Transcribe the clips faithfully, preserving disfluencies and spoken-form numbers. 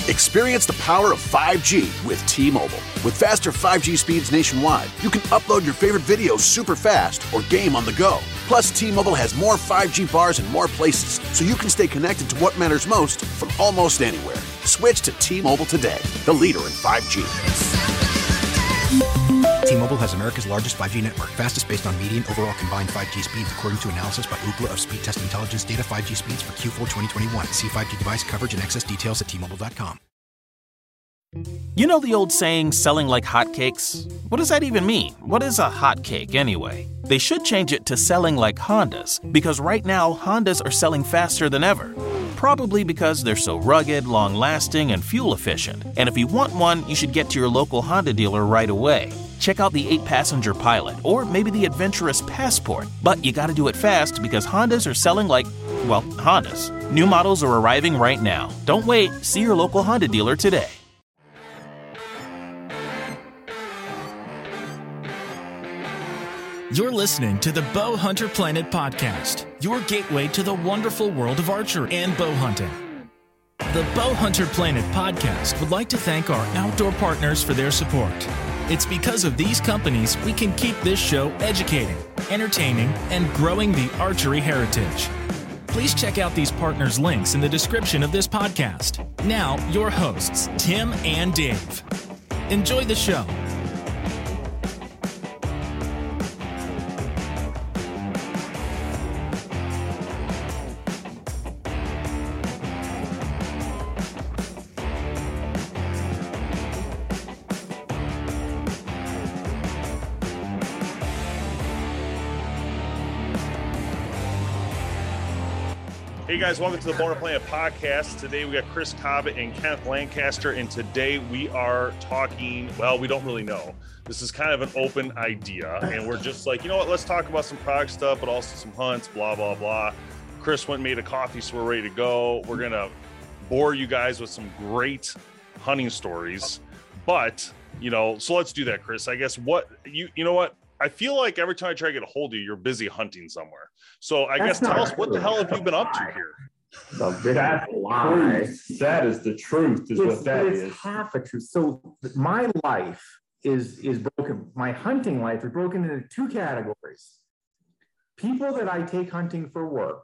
Experience the power of five G with T-Mobile. With faster five G speeds nationwide, you can upload your favorite videos super fast or game on the go. Plus, T-Mobile has more five G bars in more places, so you can stay connected to what matters most from almost anywhere. Switch to T-Mobile today, the leader in five G. T-Mobile has America's largest five G network, fastest based on median overall combined five G speeds, according to analysis by Ookla of Speed Test Intelligence data. five G speeds for Q four twenty twenty-one. See five G device coverage and access details at T Mobile dot com. You know the old saying, selling like hotcakes? What does that even mean? What is a hotcake anyway? They should change it to selling like Hondas, because right now, Hondas are selling faster than ever. Probably because they're so rugged, long-lasting, and fuel-efficient. And if you want one, you should get to your local Honda dealer right away. Check out the eight-passenger Pilot, or maybe the adventurous Passport. But you gotta do it fast, because Hondas are selling like, well, Hondas. New models are arriving right now. Don't wait. See your local Honda dealer today. You're listening to the Bow Hunter Planet podcast, your gateway to the wonderful world of archery and bow hunting. The Bow Hunter Planet podcast would like to thank our outdoor partners for their support. It's because of these companies we can keep this show educating, entertaining, and growing the archery heritage. Please check out these partners' links in the description of this podcast. Now, your hosts, Tim and Dave. Enjoy the show. Hey guys, welcome to the Bow Hunter Planet podcast. Today we got Chris Cobbett and Kenneth Lancaster, and today we are talking, well, we don't really know. This is kind of an open idea, and we're just like, you know what, let's talk about some product stuff, but also some hunts, blah, blah, blah. Chris went and made a coffee, so we're ready to go. We're going to bore you guys with some great hunting stories, but, you know, so let's do that, Chris. I guess what, you you know what, I feel like every time I try to get a hold of you, you're busy hunting somewhere. So I That's guess tell us, what the hell have you been up to here? That's a lie. That is the truth, is it's, what that it's is. half a truth. So my life is is broken. My hunting life is broken into two categories. People that I take hunting for work,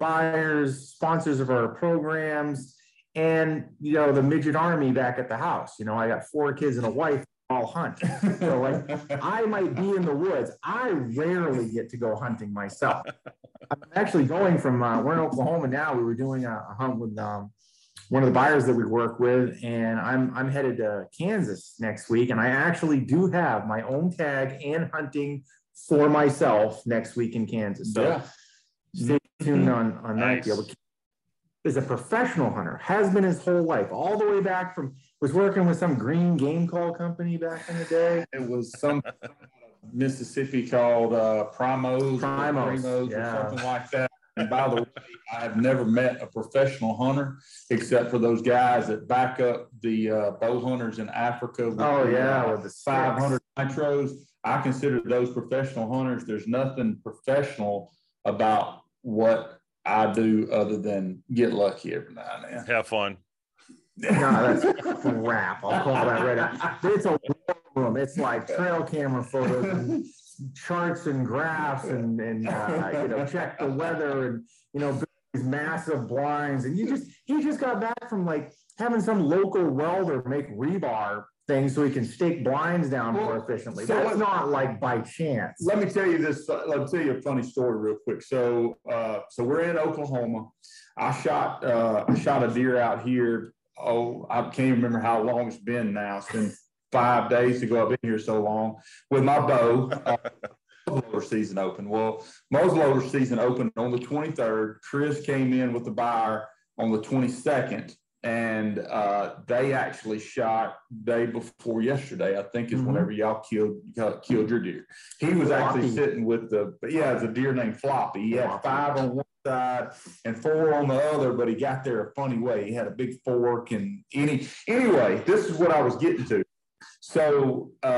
buyers, sponsors of our programs, and, you know, the midget army back at the house. You know, I got four kids and a wife. All hunt. So like, I might be in the woods. I rarely get to go hunting myself. I'm actually going from, uh, we're in Oklahoma now. We were doing a, a hunt with um, one of the buyers that we work with, and I'm I'm headed to Kansas next week. And I actually do have my own tag and hunting for myself next week in Kansas. So yeah. Stay tuned on, on nice. that deal. Is a professional hunter, has been his whole life, all the way back from, was working with some green game call company back in the day. It was some Mississippi called uh, Primos, Primos, or, yeah. or something like that. And by the way, I have never met a professional hunter except for those guys that back up the uh, bow hunters in Africa. With oh, the, yeah, uh, with the five hundred nitros. I consider those professional hunters. There's nothing professional about what I do other than get lucky every now and then. Have fun. No, that's crap. I'll call that right out. It's a war room. It's like trail camera photos and charts and graphs and, and uh, you know, check the weather and, you know, these massive blinds. And you just, he just got back from like having some local welder make rebar things so he can stake blinds down well, more efficiently. So that's not like by chance. Let me tell you this. Uh, let me tell you a funny story real quick. So, uh, so we're in Oklahoma. I shot, uh, I shot a deer out here. Oh, I can't remember how long it's been now. It's been five days ago. I've been here so long with my bow. Uh, muzzleloader season open. Well, muzzleloader season opened on the twenty-third. Chris came in with the buyer on the twenty-second. And uh, they actually shot day before yesterday, I think is mm-hmm. whenever y'all killed killed your deer. He was Floppy. actually sitting with the, yeah, it's a deer named Floppy. He had five on one side and four on the other, but he got there a funny way. He had a big fork and any, anyway, this is what I was getting to. So uh,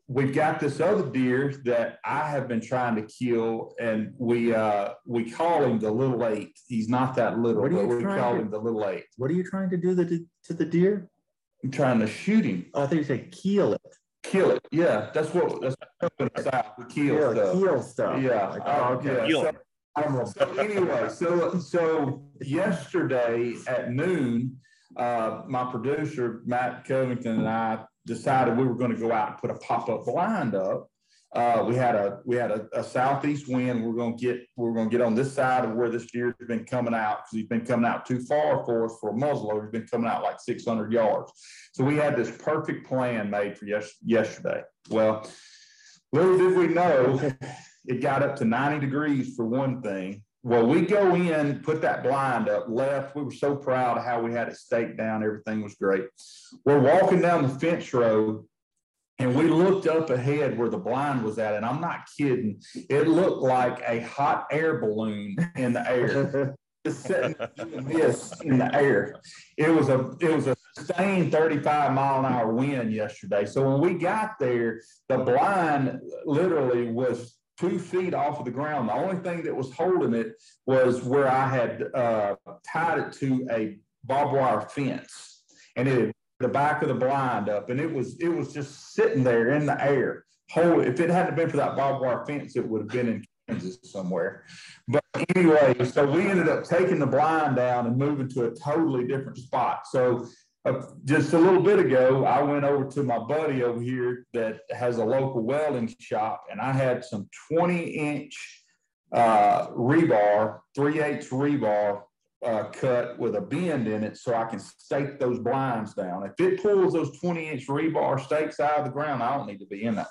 we've got this other deer that I have been trying to kill, and we uh, we call him the little eight. He's not that little, but we call him the little eight. What are you trying to do the, to the deer? I'm trying to shoot him. Oh, I think you said keel it. Kill it. Yeah, that's what that's what south. The keel Yeah, stuff. keel stuff. Yeah. Like, Oh, okay. yeah. So, so anyway, so so yesterday at noon, uh, my producer Matt Covington and I decided we were going to go out and put a pop-up blind up. Uh, we had a we had a, a southeast wind. We're going to get we're going to get on this side of where this deer has been coming out, because he's been coming out too far for us for a muzzleloader. He's been coming out like six hundred yards. So we had this perfect plan made for yes, yesterday. Well, little did we know, it got up to ninety degrees for one thing. Well, we go in, put that blind up, left. We were so proud of how we had it staked down. Everything was great. We're walking down the fence road, and we looked up ahead where the blind was at, and I'm not kidding. It looked like a hot air balloon in the air. Just sitting this in the air. It was a it was a sustained thirty-five mile an hour wind yesterday. So when we got there, the blind literally was two feet off of the ground. The only thing that was holding it was where I had uh, tied it to a barbed wire fence, and it had the back of the blind up, and it was it was just sitting there in the air. Hold, if it hadn't been for that barbed wire fence, it would have been in Kansas somewhere. But anyway, so we ended up taking the blind down and moving to a totally different spot. So uh, just a little bit ago, I went over to my buddy over here that has a local welding shop, and I had some twenty inch uh, rebar, three eighths rebar uh, cut with a bend in it, so I can stake those blinds down. If it pulls those twenty inch rebar stakes out of the ground, I don't need to be in that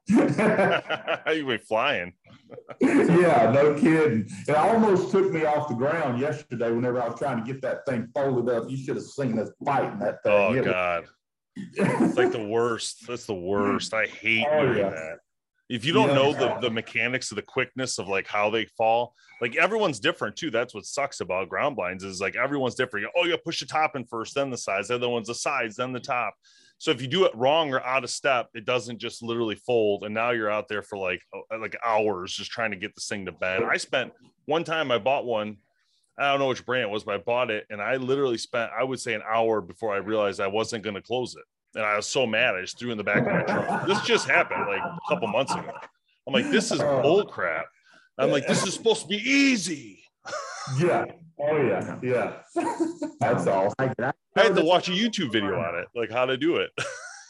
blind. You've been flying. Yeah, no kidding. It almost took me off the ground yesterday whenever I was trying to get that thing folded up. You should have seen us fighting that thing. Oh, it God. It's like the worst. That's the worst. I hate Oh, doing yeah. that. If you don't Yeah. know the, the mechanics of the quickness of like how they fall, like everyone's different too. That's what sucks about ground blinds is like everyone's different. Oh, you push the top in first, then the sides. The other one's the sides, then the top. So if you do it wrong or out of step, it doesn't just literally fold. And now you're out there for like like hours just trying to get this thing to bend. I spent one time I bought one. I don't know which brand it was, but I bought it and I literally spent, I would say, an hour before I realized I wasn't going to close it. And I was so mad. I just threw it in the back of my truck. This just happened like a couple months ago. I'm like, this is bull crap. I'm like, this is supposed to be easy. Yeah. Oh, yeah. Yeah. That's all. I, I, I had to watch a YouTube video on it, like how to do it.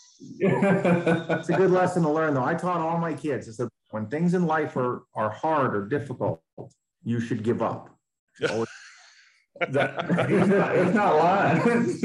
It's a good lesson to learn, though. I taught all my kids. I said, when things in life are, are hard or difficult, you should give up. Always- That, he's, not, he's not lying.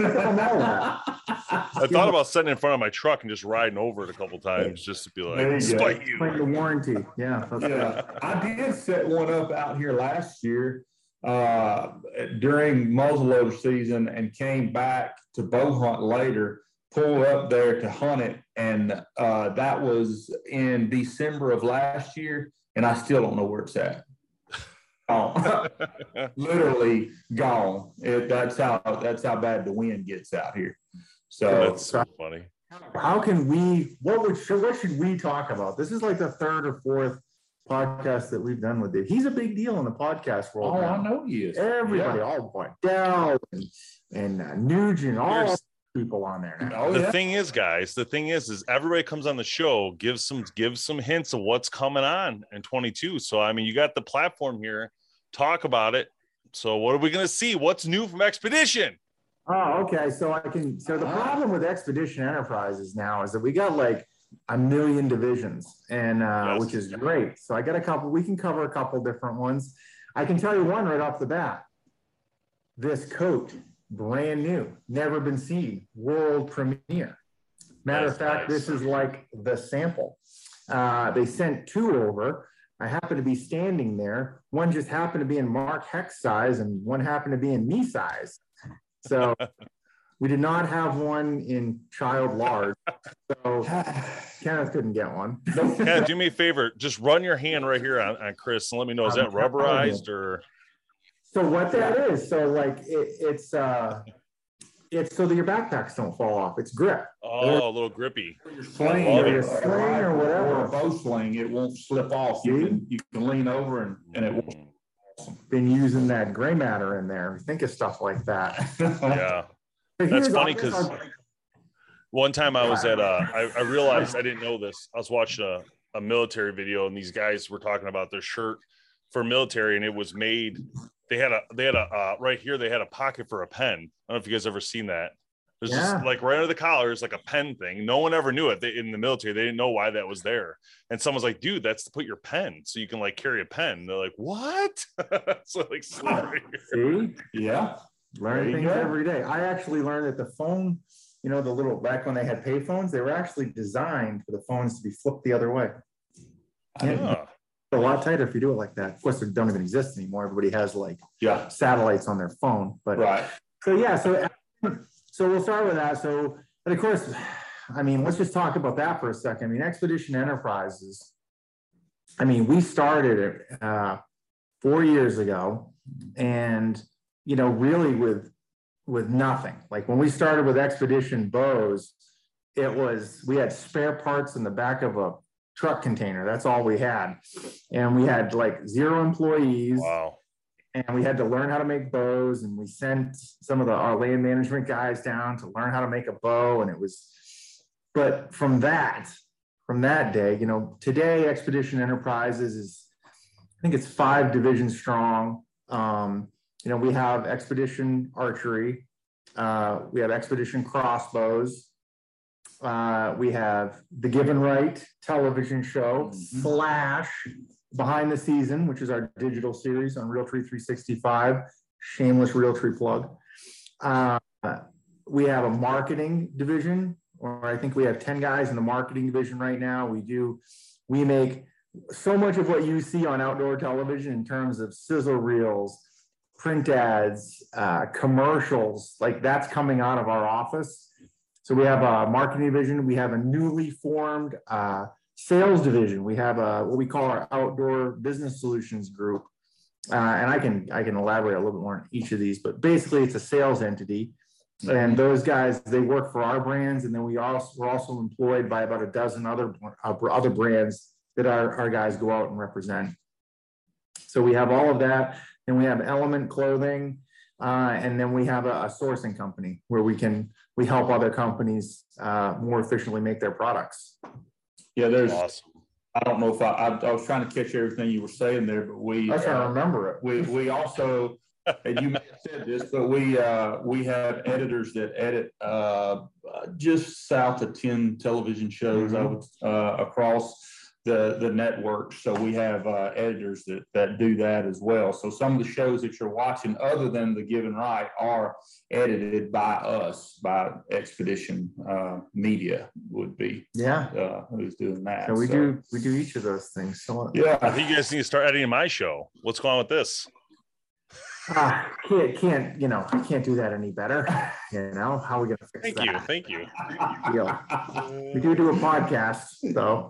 I thought about sitting in front of my truck and just riding over it a couple times just to be There like, you go. spite you. Claim the warranty. Yeah. that's- Yeah, I did set one up out here last year uh, during muzzleloader season and came back to bow hunt later, pulled up there to hunt it. And uh, that was in December of last year. And I still don't know where it's at. Oh, literally gone. It, that's how, that's how bad the wind gets out here. So That's so funny. How can we, what would, should, what should we talk about? This is like the third or fourth podcast that we've done with it. He's a big deal in the podcast world. oh, now. I know he is. Everybody, Yeah. all point Dell and, and uh, Nugent, all Here's- people on there now. Oh, The yeah. thing is, guys, the thing is, is everybody comes on the show, gives some, gives some hints of what's coming on in twenty-two. So, I mean, you got the platform here, talk about it. So what are we going to see? What's new from Expedition? Oh, okay. So I can. So the problem with Expedition Enterprises now is that we got like a million divisions, and uh, Yes. which is great. So I got a couple. We can cover a couple different ones. I can tell you one right off the bat. This coat, brand new, never been seen, world premiere. Matter Nice, of fact, nice. this is like the sample. Uh, they sent two over. I happened to be standing there. One just happened to be in Mark Hex size, and one happened to be in me size. So we did not have one in child large. So Kenneth couldn't get one. Yeah, do me a favor. Just run your hand right here on, on Chris and let me know. Is that rubberized or? So what that is, so like it, it's uh it's so that your backpacks don't fall off. It's grip. Oh, a little grippy. Your sling, Love or it. your Sling or whatever. or a bow sling, it won't slip off. You can you can lean over and, and it won't. Been using that gray matter in there. Think of stuff like that. Yeah. But That's here's- funny here's 'cause- our- One time I was at uh I, I realized I didn't know this. I was watching a, a military video and these guys were talking about their shirt for military, and it was made, they had a they had a uh, right here, they had a pocket for a pen. I don't know if you guys ever seen that. There's Yeah. just like right under the collar is like a pen thing. No one ever knew it. They, in the military, they didn't know why that was there. And someone's like, dude, that's to put your pen so you can like carry a pen. They're like, what? So like, sorry. See, Yeah. learn There you things go. every day. I actually learned that the phone, you know, the little, back when they had pay phones, they were actually designed for the phones to be flipped the other way. Yeah. Yeah. A lot tighter if you do it like that. Of course, they don't even exist anymore. Everybody has like Yeah. satellites on their phone, but Right. so yeah, so so we'll start with that. So, but of course, I mean, let's just talk about that for a second. I mean, Expedition Enterprises. I mean, we started it uh, four years ago, and you know, really with with nothing. Like when we started with Expedition bows, it was we had spare parts in the back of a truck container. That's all we had, and we had like zero employees. Wow. And we had to learn how to make bows, and we sent some of the our land management guys down to learn how to make a bow. And it was, but from that, from that day, you know, today Expedition Enterprises is, I think it's five divisions strong. Um, you know, we have Expedition Archery, uh, we have Expedition Crossbows, uh, we have the Given Right television show, Mhm. Flash, Behind the Season, which is our digital series on Realtree three sixty-five, shameless Realtree plug. Uh, we have a marketing division, or I think we have ten guys in the marketing division right now. We do, we make so much of what you see on outdoor television in terms of sizzle reels, print ads, uh, commercials, like that's coming out of our office. So we have a marketing division. We have a newly formed uh, sales division. We have a what we call our outdoor business solutions group, uh, and I can I can elaborate a little bit more on each of these. But basically, it's a sales entity, and those guys they work for our brands, and then we also we're also employed by about a dozen other uh, other brands that our our guys go out and represent. So we have all of that, and we have Element Clothing, uh, and then we have a, a sourcing company where we can we help other companies uh, more efficiently make their products. Yeah. There's, Awesome. I don't know if I, I, I was trying to catch everything you were saying there, but we, That's how I uh, remember it. we, we also, and you may have said this, but we, uh, we have editors that edit, uh, just south of ten television shows, I would, uh, across the, the network. So we have, uh, editors that, that do that as well. So some of the shows that you're watching, other than The Given Right, are edited by us, by Expedition, uh, Media would be, Yeah. uh, who's doing that. So we do we do each of those things. So Yeah. I think you guys need to start editing my show. What's going on with this? ah, can't can't you know can't do that any better. You know how are we gonna fix Thank that? you. Thank you. Deal. We do do a podcast though.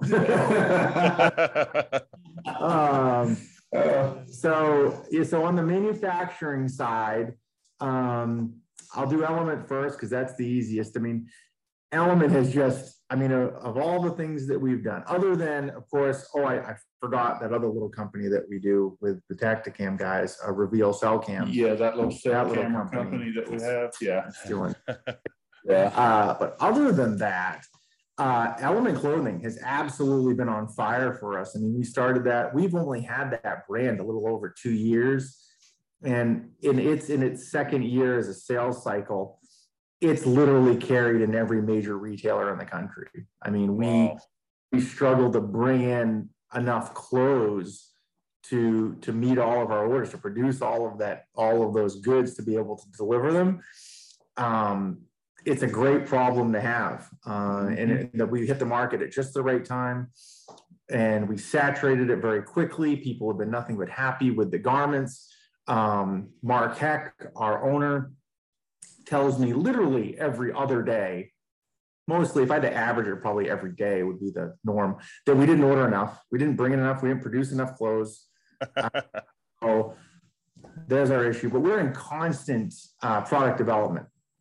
um, Uh, so yeah, so on the manufacturing side, um, I'll do Element first because that's the easiest. I mean, Element has just, I mean, of, of all the things that we've done, other than, of course, oh, I, I forgot that other little company that we do with the Tacticam guys, uh, Reveal Cell Cam. yeah, that little cell That little camera company. company that we have. Yeah. It's doing. Yeah. Uh, but other than that, uh, Element Clothing has absolutely been on fire for us. I mean, we started that. We've only had that brand a little over two years, and in its in its second year as a sales cycle, it's literally carried in every major retailer in the country. I mean, we Wow. we struggled to bring in enough clothes to to meet all of our orders, to produce all of that, all of those goods to be able to deliver them. Um, it's a great problem to have, uh, and it, that we hit the market at just the right time, and we saturated it very quickly. People have been nothing but happy with the garments. Um, Mark Heck, our owner, tells me literally every other day, mostly if I had to average it, probably every day would be the norm, that we didn't order enough. We didn't bring in enough. We didn't produce enough clothes. Uh, so there's our issue, but we're in constant uh, product development.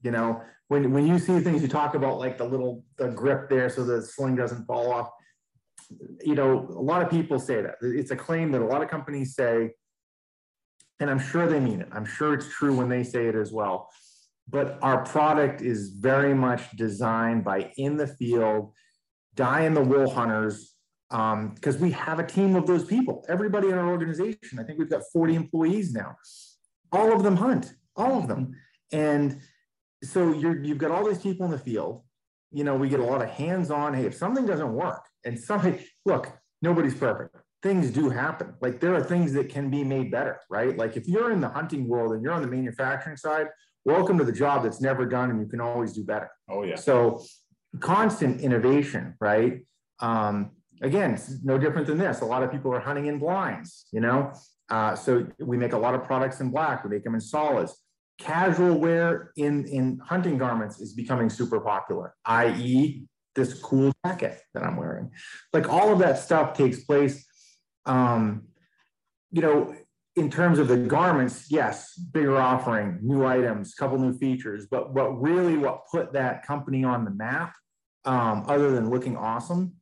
You know, when, when you see things, you talk about like the little, the grip there so the sling doesn't fall off. You know, a lot of people say that. It's a claim that a lot of companies say, and I'm sure they mean it. I'm sure it's true when they say it as well. But our product is very much designed by in the field, die in the wool hunters, because um, we have a team of those people. Everybody in our organization, I think we've got forty employees now. All of them hunt, all of them. And so you're, you've got all these people in the field. You know, we get a lot of hands-on. Hey, if something doesn't work, and somebody, look, nobody's perfect. Things do happen. Like there are things that can be made better, right? Like if you're in the hunting world and you're on the manufacturing side, welcome to the job that's never done and you can always do better. Oh yeah. So constant innovation, right? Um, again, it's no different than this. A lot of people are hunting in blinds, you know? Uh, so we make a lot of products in black. We make them in solids. Casual wear in, in hunting garments is becoming super popular, that is this cool jacket that I'm wearing. Like all of that stuff takes place. Um, you know, in terms of the garments, yes, bigger offering, new items, couple new features, but what really what put that company on the map, um, other than looking awesome,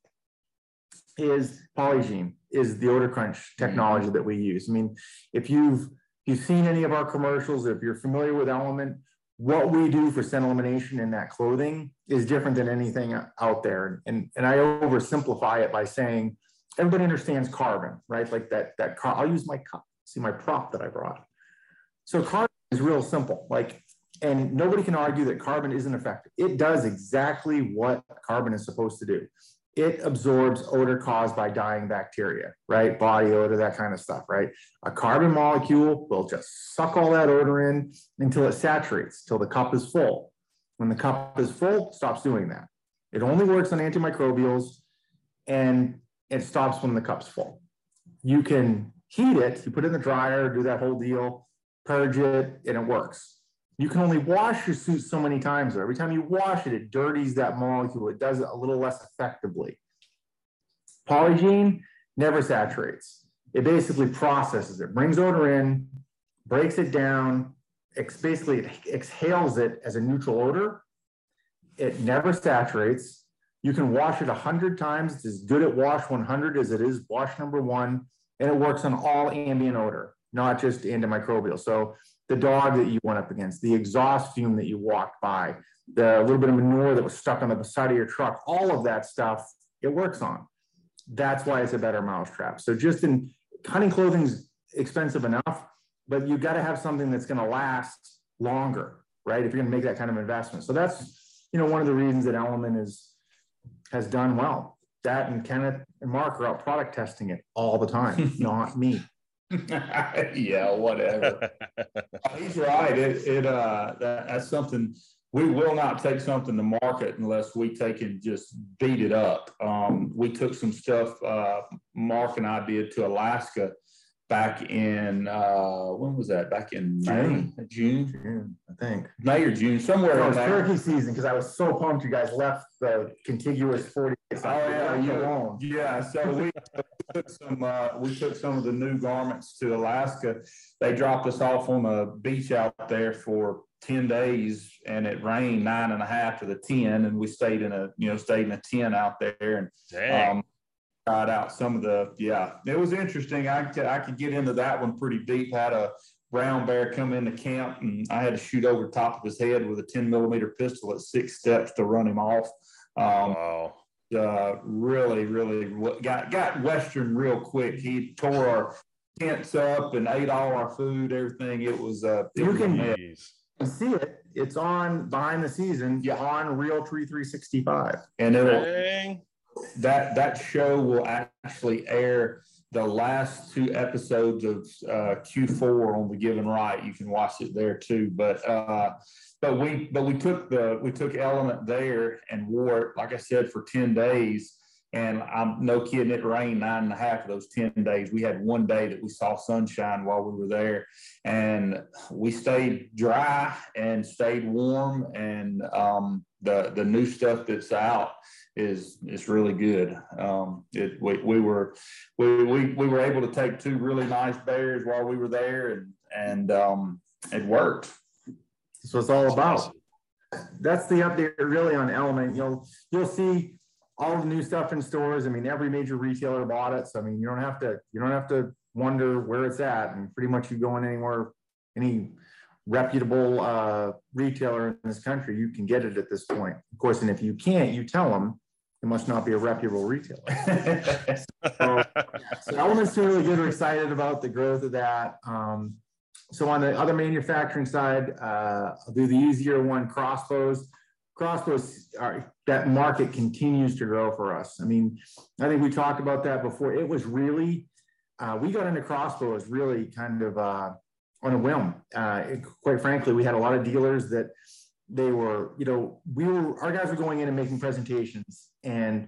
is Polygiene, is the odor crunch technology mm-hmm. that we use. I mean, if you've if you've seen any of our commercials, if you're familiar with Element, what we do for scent elimination in that clothing is different than anything out there. And, and I oversimplify it by saying, everybody understands carbon, right? Like that, that car, I'll use my cup, see my prop that I brought. So carbon is real simple, like, and nobody can argue that carbon isn't effective. It does exactly what carbon is supposed to do. It absorbs odor caused by dying bacteria, right? Body odor, that kind of stuff, right? A carbon molecule will just suck all that odor in until it saturates, till the cup is full. When the cup is full, it stops doing that. It only works on antimicrobials, and it stops when the cup's full. You can heat it, you put it in the dryer, do that whole deal, purge it, and it works. You can only wash your suit so many times. Every time you wash it, it dirties that molecule. It does it a little less effectively. Polygiene never saturates. It basically processes it, brings odor in, breaks it down, ex basically it exhales it as a neutral odor. It never saturates. You can wash it a hundred times. It's as good at wash one hundred as it is wash number one. And it works on all ambient odor, not just antimicrobial. So the dog that you went up against, the exhaust fume that you walked by, the little bit of manure that was stuck on the side of your truck, all of that stuff, it works on. That's why it's a better mousetrap. So just in hunting clothing's expensive enough, but you got to have something that's going to last longer, right? If you're going to make that kind of investment. So that's, you know, one of the reasons that Element is, has done well. That and Kenneth and Mark are out product testing it all the time, not me. Yeah, whatever. He's right. It, it uh, that, that's something we will not take something to market unless we take and just beat it up. Um, we took some stuff, uh, Mark and I did, to Alaska back in, uh, when was that? Back in May, June, June, June I think. May or June, somewhere. It was in turkey season, because I was so pumped you guys left the contiguous forty. Oh yeah, yeah. yeah. So we took some, uh, we took some of the new garments to Alaska. They dropped us off on a beach out there for ten days, and it rained nine and a half to the ten, and we stayed in a, you know, stayed in a tent out there, and Dang. um, tried out some of the, yeah, it was interesting. I could, I could get into that one pretty deep. Had a brown bear come into camp, and I had to shoot over the top of his head with a ten millimeter pistol at six steps to run him off. Um, wow. Uh, really, really got got Western real quick. He tore our tents up and ate all our food, everything. It was uh, it you was can amazing. See it. It's on behind the season. Yeah, on Realtree three sixty-five, and it'll Dang. that that show will actually air the last two episodes of uh, Q four on The Given Right. You can watch it there too. But uh, but we but we took the we took Element there and wore it, like I said, for ten days. And I'm no kidding, it rained nine and a half of those ten days. We had one day that we saw sunshine while we were there, and we stayed dry and stayed warm. And um, the the new stuff that's out is is really good. Um, it we, we were we, we we were able to take two really nice bears while we were there, and and um, it worked. That's what it's all about. that's the update really on Element. You'll you'll see all the new stuff in stores. I mean, every major retailer bought it, so I mean, you don't have to you don't have to wonder where it's at. And pretty much you go in anywhere, any reputable uh, retailer in this country, you can get it at this point. Of course, and if you can't, you tell them it must not be a reputable retailer. so, so Element's really good. We're excited about the growth of that. Um, so on the other manufacturing side, uh, I'll do the easier one, crossbows. Crossbows, are, that market continues to grow for us. I mean, I think we talked about that before. It was really, uh, we got into crossbows really kind of uh, on a whim. Uh, it, quite frankly, we had a lot of dealers that they were, you know, we were, our guys were going in and making presentations, and,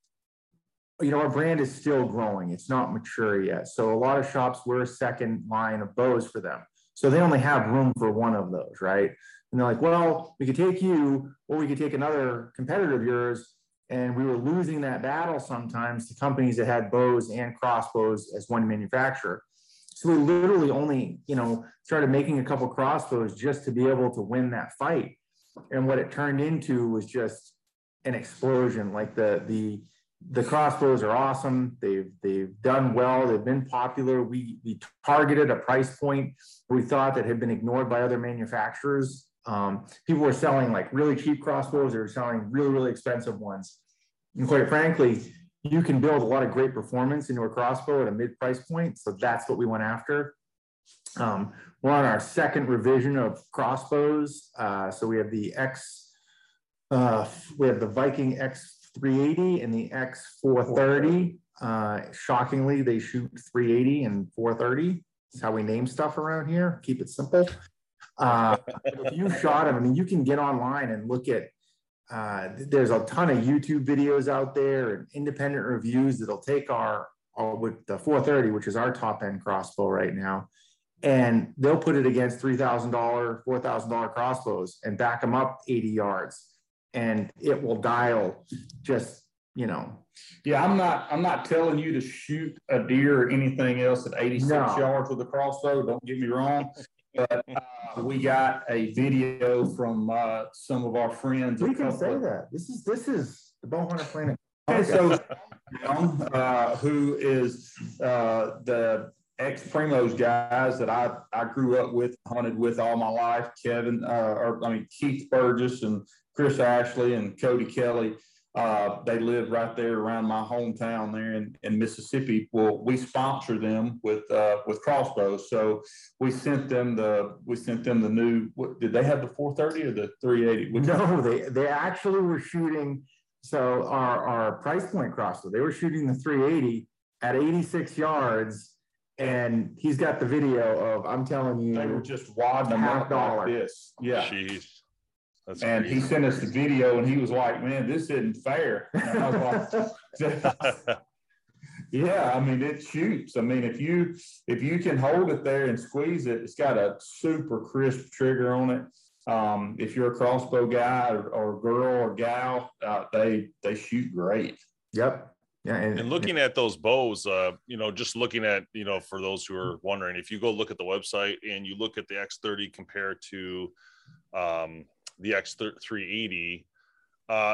you know, our brand is still growing. It's not mature yet. So a lot of shops were a second line of bows for them. So they only have room for one of those, right? And they're like, well, we could take you, or we could take another competitor of yours. And we were losing that battle sometimes to companies that had bows and crossbows as one manufacturer. So we literally only, you know, started making a couple crossbows just to be able to win that fight. And what it turned into was just an explosion. Like the the the crossbows are awesome. They've they've done well. They've been popular. We we targeted a price point we thought that had been ignored by other manufacturers. Um, people were selling like really cheap crossbows. They were selling really really expensive ones. And quite frankly, you can build a lot of great performance into a crossbow at a mid price point. So that's what we went after. Um, we're on our second revision of crossbows. Uh, so we have the X, uh, we have the Viking X three eighty and the X four thirty. Uh, shockingly, they shoot three eighty and four thirty. That's how we name stuff around here. Keep it simple. Uh, if you shot them, I mean, you can get online and look at, uh, there's a ton of YouTube videos out there and independent reviews that'll take our, our with the four thirty, which is our top end crossbow right now, and they'll put it against three thousand dollars, four thousand dollars crossbows and back them up eighty yards, and it will dial just, you know. Yeah, I'm not I'm not telling you to shoot a deer or anything else at eighty-six No. yards with a crossbow. Don't get me wrong. But uh, we got a video from uh, some of our friends. We can say that. This is this is the Bowhunter Planet. Okay, so uh, who is uh, the ex Primos guys that I, I grew up with, hunted with all my life, Kevin, uh, or I mean, Keith Burgess and Chris Ashley and Cody Kelly. Uh, they live right there around my hometown there in, in Mississippi. Well, we sponsor them with uh, with crossbows. So we sent them the we sent them the new. What, did they have the four thirty or the three eighty? Which no, they they actually were shooting. So our our price point crossbow, they were shooting the three eighty at eighty-six yards, and he's got the video of, I'm telling you, they were just wadding them half up dollar. like this. Yeah. Jeez. That's and crazy. He sent us the video, and he was like, "Man, this isn't fair." And I was like, "Yeah, I mean, it shoots. I mean, if you if you can hold it there and squeeze it, it's got a super crisp trigger on it. Um, if you're a crossbow guy or, or girl or gal, uh, they they shoot great." Yep. Yeah. And, and looking at those bows, uh, you know, just looking at, you know, for those who are wondering, if you go look at the website and you look at the X thirty compared to um, the X three eighty, uh,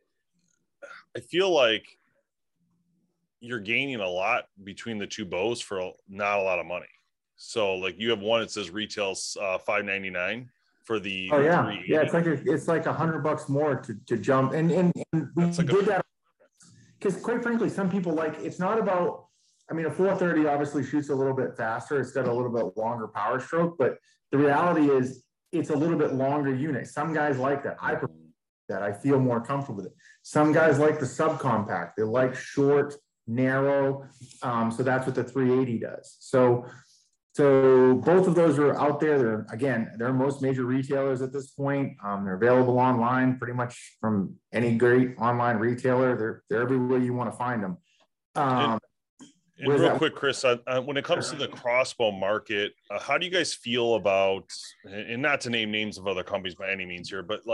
I feel like you're gaining a lot between the two bows for not a lot of money. So like you have one that says retails uh, five ninety-nine for the oh yeah three eighty. Yeah, it's like a, it's like a hundred bucks more to, to jump, and and, and we like did a, that because quite frankly, some people like, it's not about, I mean, a four thirty obviously shoots a little bit faster, it's got a little bit longer power stroke, but the reality is it's a little bit longer unit. Some guys like that. I prefer that. I feel more comfortable with it. Some guys like the subcompact. They like short, narrow. Um, so that's what the three eighty does. So, so both of those are out there. They're, again, they're most major retailers at this point. Um, they're available online pretty much from any great online retailer. They're, they're everywhere you want to find them. Um, And real that? quick, Chris, uh, uh, when it comes to the crossbow market, uh, how do you guys feel about, and not to name names of other companies by any means here, but like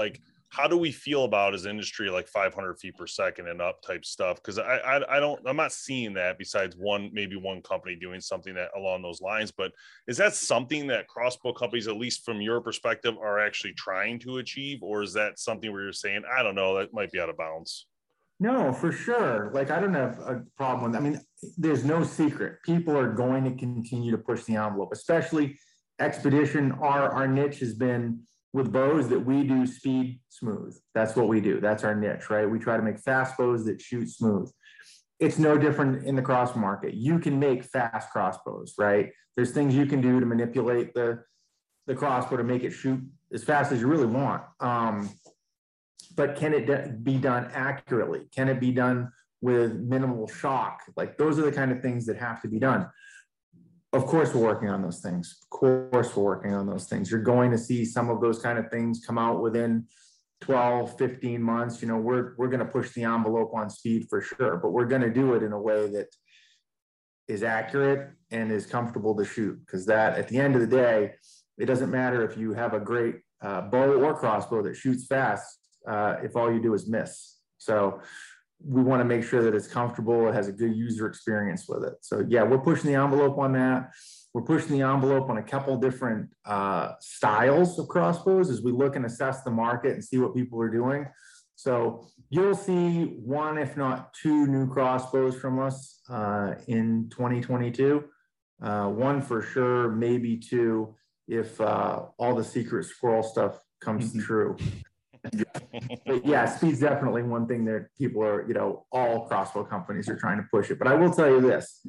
how do we feel about as industry like five hundred feet per second and up type stuff? Because I, I I don't I'm not seeing that besides one maybe one company doing something that along those lines. But is that something that crossbow companies, at least from your perspective, are actually trying to achieve, or is that something where you're saying, I don't know, that might be out of bounds? No, for sure. Like, I don't have a problem with, I mean, there's no secret. People are going to continue to push the envelope, especially expedition. Our, our niche has been with bows that we do speed smooth. That's what we do. That's our niche, right? We try to make fast bows that shoot smooth. It's no different in the cross market. You can make fast crossbows, right? There's things you can do to manipulate the, the crossbow to make it shoot as fast as you really want. Um, but can it be done accurately? Can it be done with minimal shock? Like, those are the kind of things that have to be done. Of course, we're working on those things. Of course, we're working on those things. You're going to see some of those kind of things come out within twelve, fifteen months. You know, we're, we're going to push the envelope on speed for sure, but we're going to do it in a way that is accurate and is comfortable to shoot. Because that, at the end of the day, it doesn't matter if you have a great uh, bow or crossbow that shoots fast, uh, if all you do is miss. So we want to make sure that it's comfortable. It has a good user experience with it. So yeah, we're pushing the envelope on that. We're pushing the envelope on a couple different uh, styles of crossbows as we look and assess the market and see what people are doing. So you'll see one, if not two, new crossbows from us uh, in twenty twenty-two. Uh, one for sure, maybe two, if uh, all the secret squirrel stuff comes mm-hmm. true. But yeah, speed's definitely one thing that people are, you know, all crossbow companies are trying to push it. But I will tell you this,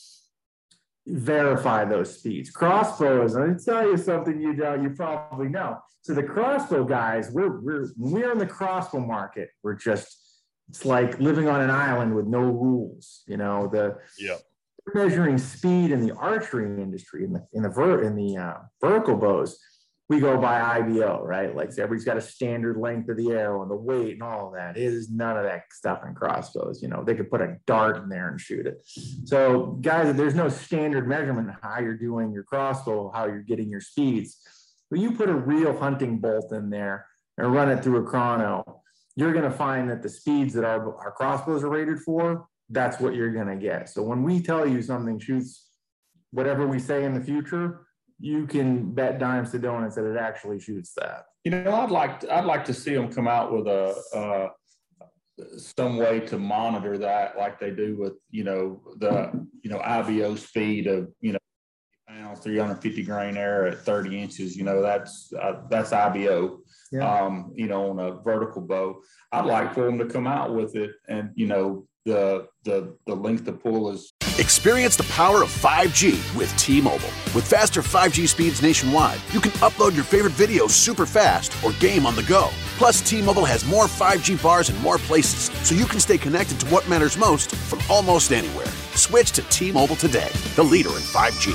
verify those speeds. Crossbows, I'm going to tell you something you don't, you probably know. So the crossbow guys, we're, we're, when we're in the crossbow market, we're just, it's like living on an island with no rules, you know, the yeah. measuring speed in the archery industry, in the, in the, ver, in the uh, vertical bows. We go by I B O, right? Like, so everybody's got a standard length of the arrow and the weight and all of that. It is none of that stuff in crossbows. You know, they could put a dart in there and shoot it. So guys, there's no standard measurement in how you're doing your crossbow, how you're getting your speeds. But you put a real hunting bolt in there and run it through a chrono, you're going to find that the speeds that our, our crossbows are rated for, that's what you're going to get. So when we tell you something shoots whatever we say in the future, you can bet dimes to donuts that it actually shoots that. You know, I'd like to, I'd like to see them come out with a uh, some way to monitor that, like they do with, you know, the you know I B O speed of, you know, pounds, three hundred fifty grain arrow at thirty inches. You know, that's uh, that's I B O. Yeah. Um, you know, on a vertical bow. I'd like for them to come out with it, and you know, the the the length of pull is. Experience the power of five G with T-Mobile. With faster five G speeds nationwide, you can upload your favorite videos super fast or game on the go. Plus, T-Mobile has more five G bars in more places, so you can stay connected to what matters most from almost anywhere. Switch to T-Mobile today, the leader in five G.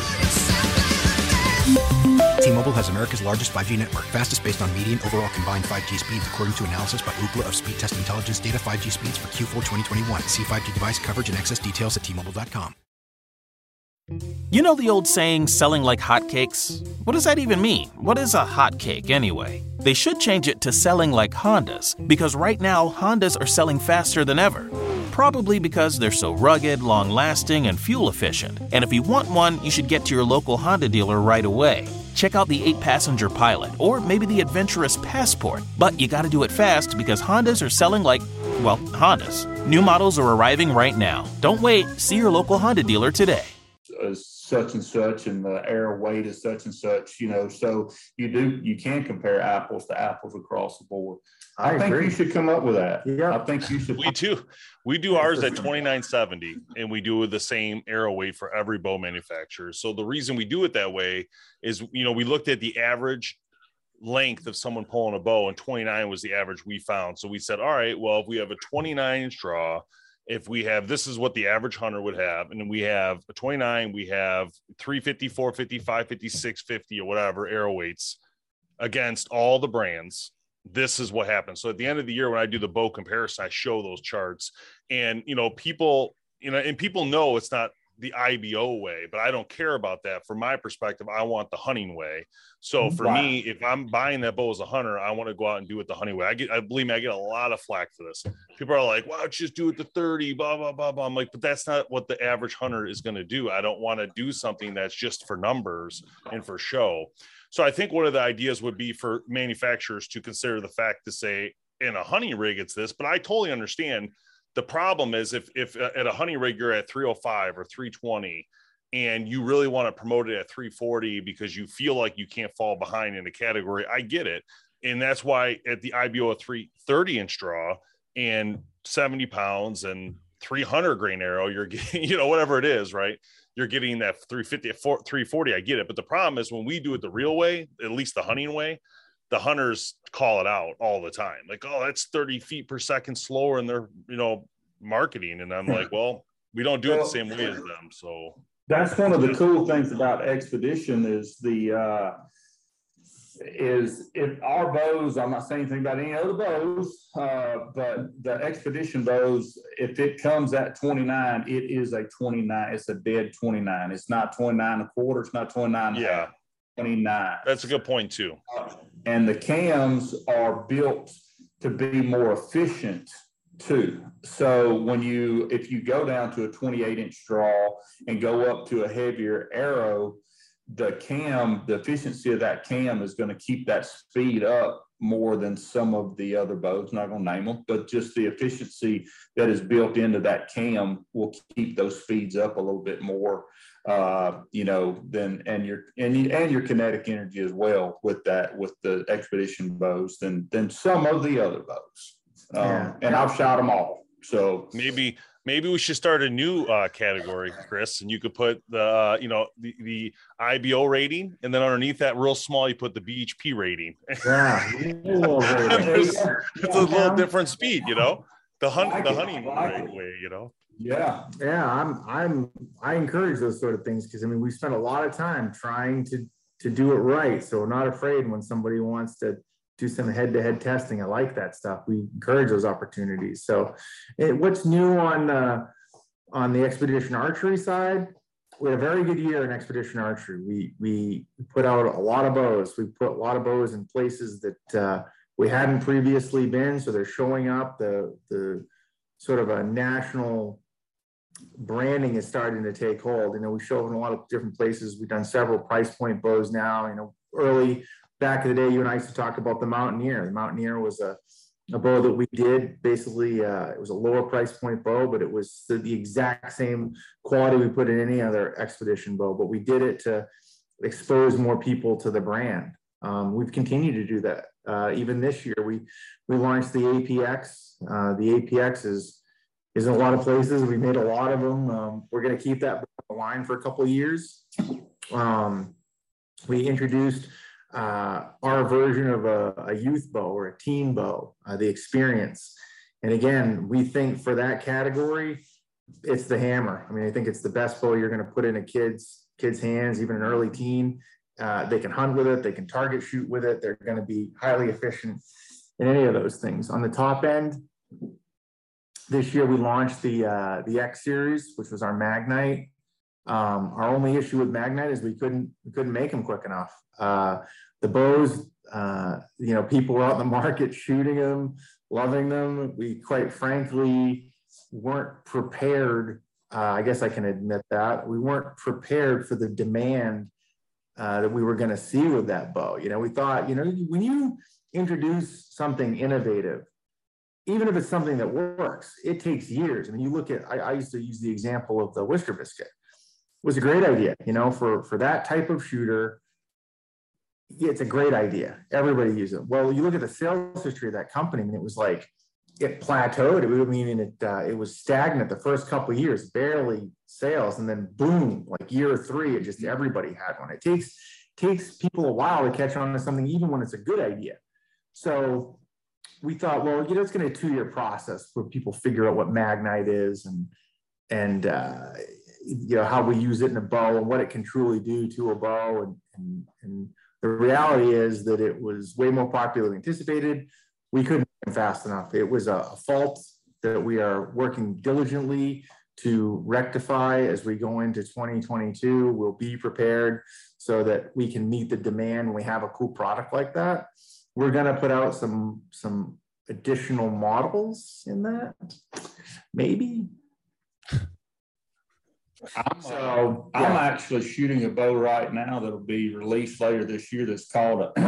T-Mobile has America's largest five G network, fastest based on median overall combined five G speeds, according to analysis by Ookla of Speed Test Intelligence data. Five G speeds for Q four twenty twenty-one. See five G device coverage and access details at T Mobile dot com. You know the old saying, selling like hotcakes? What does that even mean? What is a hotcake anyway? They should change it to selling like Hondas, because right now Hondas are selling faster than ever. Probably because they're so rugged, long-lasting, and fuel-efficient. And if you want one, you should get to your local Honda dealer right away. Check out the eight-passenger Pilot, or maybe the adventurous Passport. But you gotta do it fast, because Hondas are selling like, well, Hondas. New models are arriving right now. Don't wait. See your local Honda dealer today. Uh, such and such, and the arrow weight is such and such, you know, so you do, you can compare apples to apples across the board. I, I think agree. You should come up with that. Yeah, I think you should. We do. We do ours at twenty-nine seventy, and we do the same arrow weight for every bow manufacturer. So the reason we do it that way is, you know, we looked at the average length of someone pulling a bow, and twenty-nine was the average we found. So we said, all right, well, if we have a twenty-nine inch draw, if we have, this is what the average hunter would have. And then we have a twenty-nine, we have three fifty, four fifty, five fifty, six fifty, or whatever arrow weights against all the brands. This is what happens. So at the end of the year, when I do the bow comparison, I show those charts, and, you know, people, you know, and people know it's not the I B O way, but I don't care about that. From my perspective, I want the hunting way. So for Right. me, if I'm buying that bow as a hunter, I want to go out and do it the hunting way. I get, I believe me, I get a lot of flack for this. People are like, "Wow, just do it to thirty, blah, blah, blah, blah." I'm like, but that's not what the average hunter is going to do. I don't want to do something that's just for numbers and for show. So I think one of the ideas would be for manufacturers to consider the fact to say, in a hunting rig, it's this, but I totally understand. The problem is if, if at a hunting rig, you're at three oh five or three twenty, and you really want to promote it at three forty because you feel like you can't fall behind in a category, I get it. And that's why at the I B O three thirty inch draw and seventy pounds and three hundred grain arrow, you're getting, you know, whatever it is, right? You're getting that three fifty, three forty. I get it. But the problem is when we do it the real way, at least the hunting way, the hunters call it out all the time. Like, oh, that's thirty feet per second slower in their, you know, marketing. And I'm like, well, we don't do it the same way as them. So that's one of the cool things about Expedition is the, uh, is if our bows, I'm not saying anything about any other bows, uh, but the Expedition bows, if it comes at twenty-nine, it is a twenty-nine. It's a dead twenty-nine. It's not twenty-nine and a quarter. It's not twenty-nine. Yeah. twenty-nine. That's a good point too. Uh, and the cams are built to be more efficient too. So when you, if you go down to a twenty-eight inch draw and go up to a heavier arrow, the cam, the efficiency of that cam is going to keep that speed up more than some of the other bows. I'm not going to name them, but just the efficiency that is built into that cam will keep those speeds up a little bit more, uh, you know, than, and your, and, you, and your kinetic energy as well with that, with the Expedition bows than, than some of the other bows. Um, yeah. And I've shot them all. So maybe, maybe we should start a new uh, category, Chris, and you could put the, uh, you know, the, the I B O rating, and then underneath that real small, you put the B H P rating. Yeah. it's, it's a little different speed, you know, the hunt, like the hunting like way, you know? Yeah. Yeah. I'm, I'm, I encourage those sort of things. Cause I mean, we spent a lot of time trying to, to do it right. So we're not afraid when somebody wants to do some head-to-head testing. I like that stuff. We encourage those opportunities. So it, what's new on uh, on the Expedition Archery side? We had a very good year in Expedition Archery. We we put out a lot of bows. We put a lot of bows in places that uh, we hadn't previously been. So they're showing up. The the sort of a national branding is starting to take hold. You know, we show up in a lot of different places. We've done several price point bows now. You know, early back in the day, you and I used to talk about the Mountaineer. The Mountaineer was a, a bow that we did. Basically, uh, it was a lower price point bow, but it was the, the exact same quality we put in any other Expedition bow. But we did it to expose more people to the brand. Um, we've continued to do that. Uh, even this year, we we launched the A P X. Uh, the A P X is is in a lot of places. We made a lot of them. Um, we're going to keep that line for a couple of years. Um, we introduced uh, our version of a, a youth bow or a teen bow, uh, the Experience. And again, we think for that category, it's the hammer. I mean, I think it's the best bow you're going to put in a kid's kid's hands, even an early teen. Uh, they can hunt with it. They can target shoot with it. They're going to be highly efficient in any of those things. On the top end, this year we launched the uh, the X series, which was our Magnite. Um, our only issue with Magnite is we couldn't we couldn't make them quick enough. Uh, the bows, uh, you know, people were out in the market shooting them, loving them. We quite frankly weren't prepared. Uh, I guess I can admit that we weren't prepared for the demand uh, that we were going to see with that bow. You know, we thought, you know, when you introduce something innovative, even if it's something that works, it takes years. I mean, you look at, I, I used to use the example of the Whisker Biscuit. It was a great idea, you know, for, for that type of shooter. Yeah, it's a great idea. Everybody uses it. Well, you look at the sales history of that company, and it was like, it plateaued. It would mean it, uh, it was stagnant the first couple of years, barely sales. And then boom, like year three, it just, everybody had one. It takes, takes people a while to catch on to something, even when it's a good idea. So we thought, well, you know, it's going to be a two-year process where people figure out what Magnite is and, and, uh, you know, how we use it in a bow and what it can truly do to a bow. And, and, and the reality is that it was way more popular than anticipated. We couldn't fast enough. It was a fault that we are working diligently to rectify as we go into twenty twenty-two. We'll be prepared so that we can meet the demand when we have a cool product like that. We're going to put out some, some additional models in that, maybe. I'm, so, uh, I'm yeah. actually shooting a bow right now that'll be released later this year. That's called a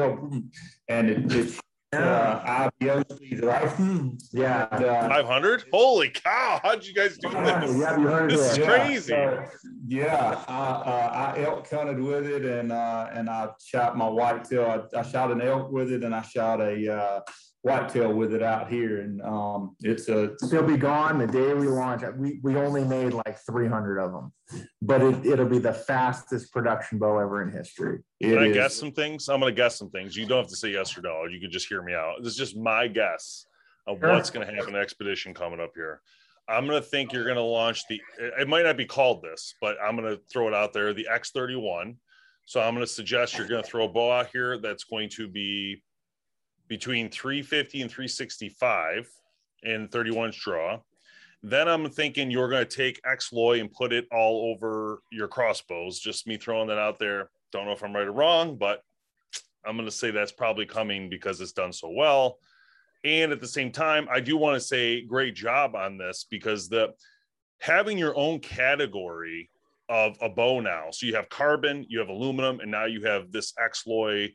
and it, it's uh, I B O speed, right? Yeah, uh, five hundred. Holy cow! How'd you guys do this? Yeah, you heard this is yeah. crazy. So, yeah, I, uh, I elk hunted with it, and uh, and I shot my whitetail. I, I shot an elk with it, and I shot a uh, whitetail with it out here, and um, it's a. They'll be gone the day we launch. We we only made like three hundred of them, but it, it'll be the fastest production bow ever in history. Can it I is. guess some things? I'm going to guess some things. You don't have to say yes or no. You can just hear me out. This is just my guess of sure. what's going to happen in Expedition coming up here. I'm going to think you're going to launch the. It might not be called this, but I'm going to throw it out there. The X thirty-one. So I'm going to suggest you're going to throw a bow out here that's going to be between three fifty and three sixty-five in thirty-one inch draw. Then I'm thinking you're going to take X-Loy and put it all over your crossbows. Just me throwing that out there. Don't know if I'm right or wrong, but I'm going to say that's probably coming because it's done so well. And at the same time, I do want to say great job on this, because the having your own category of a bow now. So you have carbon, you have aluminum, and now you have this X-Loy.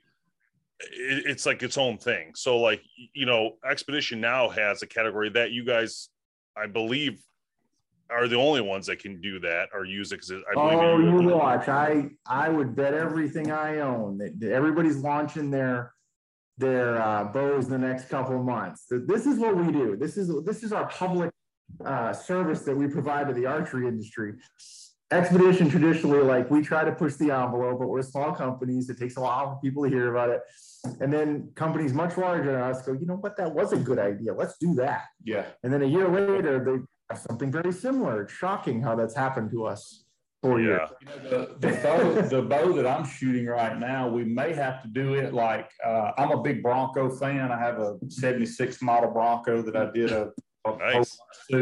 It's like its own thing. So like, you know, Expedition now has a category that you guys, I believe, are the only ones that can do that or use it. Because I believe oh, you, you watch. I I would bet everything I own that everybody's launching their their uh, bows in the next couple of months. So this is what we do. This is this is our public uh, service that we provide to the archery industry. Expedition traditionally, like, we try to push the envelope, but we're small companies. It takes a while for people to hear about it. And then companies much larger than us go, you know what, that was a good idea. Let's do that. Yeah. And then a year later, they have something very similar. It's shocking how that's happened to us for yeah. years. You know, the, the, bow, the bow that I'm shooting right now, we may have to do it like, uh, I'm a big Bronco fan. I have a seventy-six model Bronco that I did a Nice.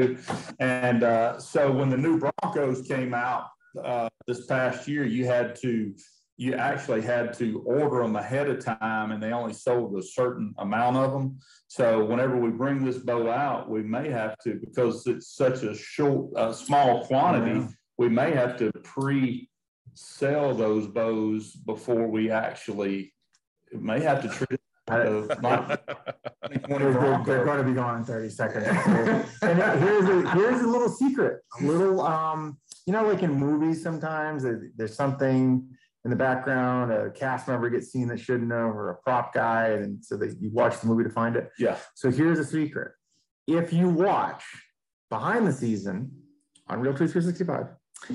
And uh, so when the new Broncos came out uh, this past year, you had to, you actually had to order them ahead of time, and they only sold a certain amount of them. So whenever we bring this bow out, we may have to, because it's such a short, uh, small quantity, yeah. we may have to pre-sell those bows before we actually, may have to treat it. Uh, not they're, they're going to be gone in thirty seconds. And here's a, here's a little secret, a little, um, you know, like in movies, sometimes there's something in the background, a cast member gets seen that shouldn't have, or a prop guy, and so that you watch the movie to find it. Yeah. So here's a secret. If you watch behind the season on Real Truth three sixty-five,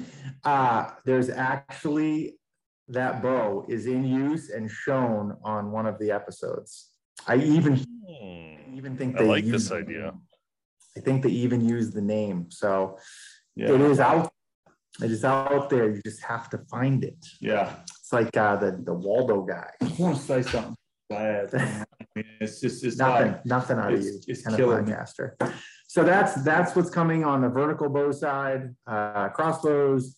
uh, there's actually that bow is in use and shown on one of the episodes. I even hmm. even think I they like use this idea. I think they even use the name. So yeah. it is out. It is out there. You just have to find it. Yeah. It's like uh, the the Waldo guy. I want to say something bad. I mean, it's just it's nothing. like, nothing out it's, of you. It's kind killing of podcaster. So that's that's what's coming on the vertical bow side. Uh, crossbows.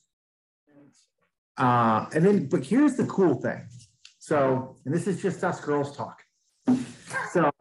Uh, and then, but here's the cool thing. So, and this is just us girls talk. So,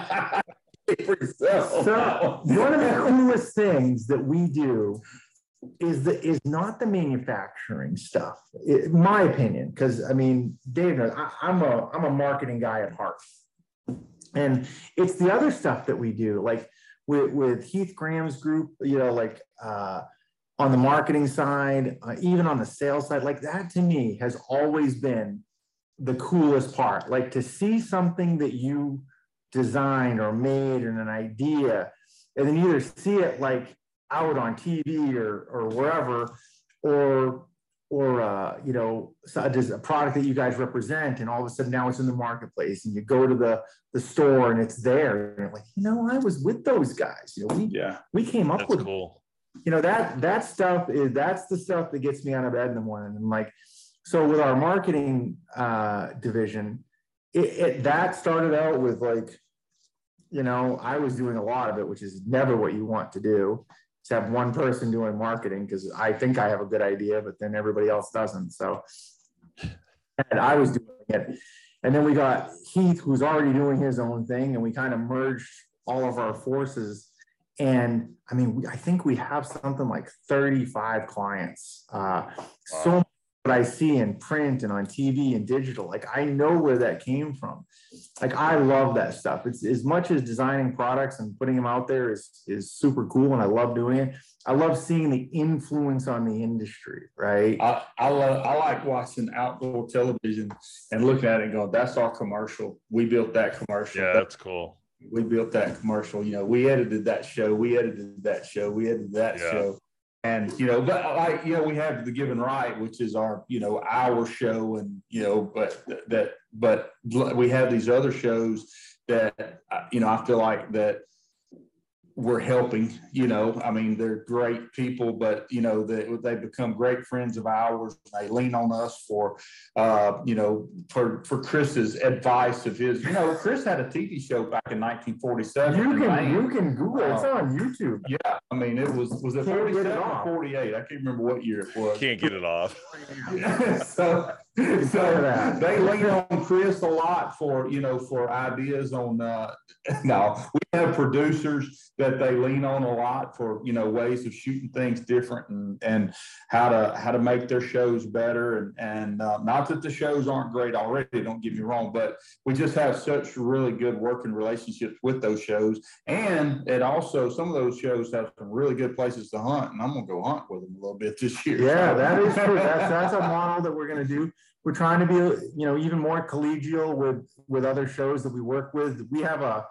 so one of the coolest things that we do is the is not the manufacturing stuff, in my opinion. Because I mean, Dave knows I, I'm a I'm a marketing guy at heart, and it's the other stuff that we do, like with with Heath Graham's group. You know, like. Uh, on the marketing side, uh, even on the sales side, like that to me has always been the coolest part. Like to see something that you designed or made and an idea, and then either see it like out on T V or or wherever, or or uh, you know, there's a product that you guys represent, and all of a sudden now it's in the marketplace, and you go to the the store and it's there, and you're like, you know, I was with those guys. You know, we yeah, we came up That's with. Cool. You know, that that stuff is that's the stuff that gets me out of bed in the morning. And like, so with our marketing uh, division, it, it that started out with like, you know, I was doing a lot of it, which is never what you want to do. just have one person doing marketing because I think I have a good idea, but then everybody else doesn't. So and I was doing it. And then we got Heath, who's already doing his own thing, and we kind of merged all of our forces. And I mean, we, I think we have something like thirty-five clients. Uh, wow. So much that I see in print and on T V and digital, like I know where that came from. Like I love that stuff. It's as much as designing products and putting them out there is, is super cool, and I love doing it. I love seeing the influence on the industry, right? I, I love, I like watching outdoor television and looking at it and going, that's our commercial. We built that commercial. Yeah, that's cool. We built that commercial. You know, we edited that show. We edited that show. We edited that yeah. show. And, you know, but like, you know, we have The Given Right, which is our, you know, our show. And, you know, but that, but we have these other shows that, you know, I feel like that we're helping, you know, I mean, they're great people, but, you know, they, they become great friends of ours. They lean on us for, uh, you know, for, for Chris's advice of his, you know, Chris had a T V show back in nineteen forty-seven. You can, you can Google it. It's on YouTube. Yeah. I mean, it was, was it forty-seven or forty-eight? I can't remember what year it was. Can't get it off. so, so they lean on Chris a lot for, you know, for ideas on, uh, no, we have producers that they lean on a lot for, you know, ways of shooting things different and, and how to, how to make their shows better. And, and uh, not that the shows aren't great already, don't get me wrong, but we just have such really good working relationships with those shows. And it also, some of those shows have some really good places to hunt, and I'm going to go hunt with them a little bit this year. Yeah, that is true. That's, that's a model that we're going to do. We're trying to be, you know, even more collegial with, with other shows that we work with. We have a,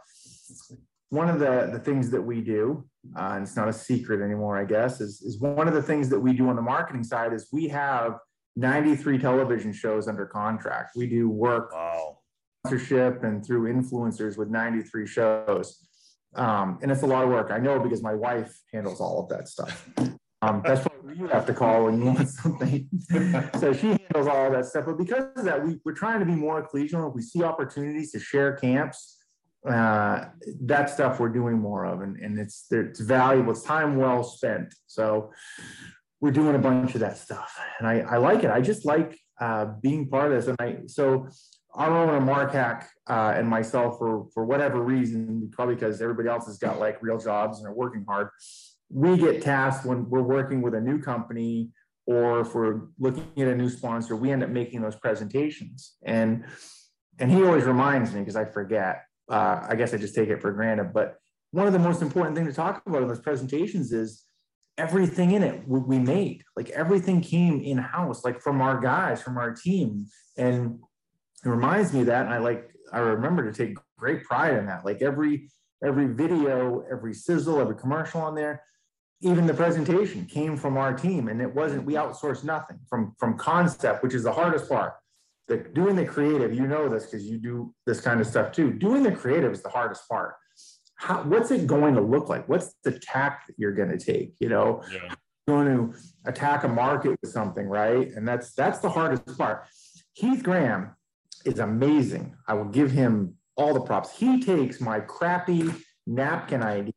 one of the, the things that we do, uh, and it's not a secret anymore, I guess, is, is one of the things that we do on the marketing side is we have ninety-three television shows under contract. We do work, wow. sponsorship and through influencers with ninety-three shows. Um, and it's a lot of work. I know because my wife handles all of that stuff. Um, that's what you have to call when you want something. So she handles all of that stuff. But because of that, we, we're trying to be more collegial. If we see opportunities to share camps, uh, that stuff we're doing more of. And, and it's, it's valuable. It's time well spent. So we're doing a bunch of that stuff. And I, I like it. I just like uh, being part of this. And I, so our owner, Mark Hack, uh, and myself, for, for whatever reason, probably because everybody else has got like real jobs and are working hard, we get tasked when we're working with a new company or if we're looking at a new sponsor, we end up making those presentations. And, and he always reminds me because I forget, uh, I guess I just take it for granted. But one of the most important things to talk about in those presentations is everything in it we made, like everything came in-house, like from our guys, from our team. And it reminds me of that. And I like, I remember to take great pride in that. Like every, every video, every sizzle, every commercial on there, even the presentation came from our team, and it wasn't, we outsourced nothing from, from concept, which is the hardest part. The, doing the creative, you know this because you do this kind of stuff too. Doing the creative is the hardest part. How, what's it going to look like? What's the tack that you're going to take? You know, yeah. You're going to attack a market with something, right? And that's, that's the hardest part. Heath Graham is amazing. I will give him all the props. He takes my crappy napkin ideas